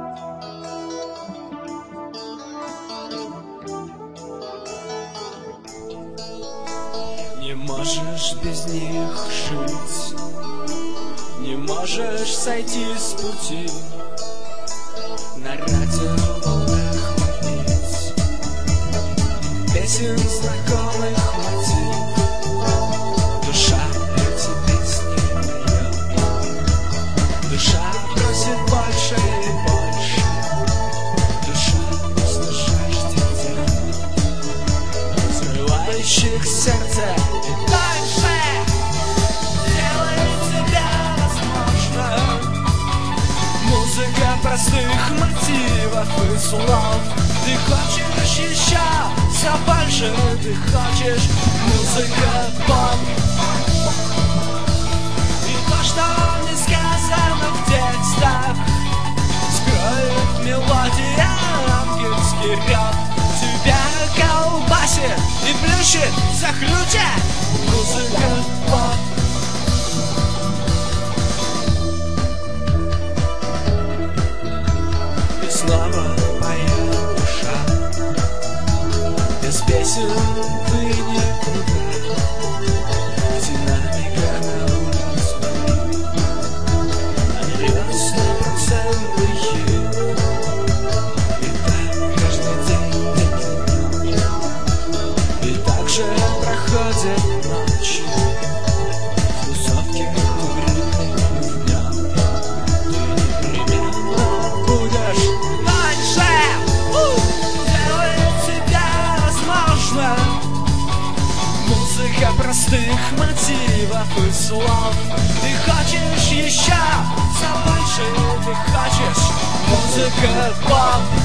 Не можешь без них жить, не можешь сойти с пути, на радиоволнах ловить песен знакомых мотив. Душа эти песни поет, душа просит больше и больше, душа просто жаждет дел, взрывающих сердце. Музыка простых мотивов и слов. Ты хочешь еще все больше, ты хочешь музыка поп. И то, что не сказано в текстах, скроет мелодия ангельский рев. Тебя колбасит и плющит за хрюче музыка поп. Снова моя душа без песен ты никуда. В динамиках на улице они льют 100% хит. И так каждый день, и так же проходят ночи в тусовке курильных днем. Ты непременно будешь музыка простых мотивов и слов. Ты хочешь еще все больше, ты хочешь музыка поп.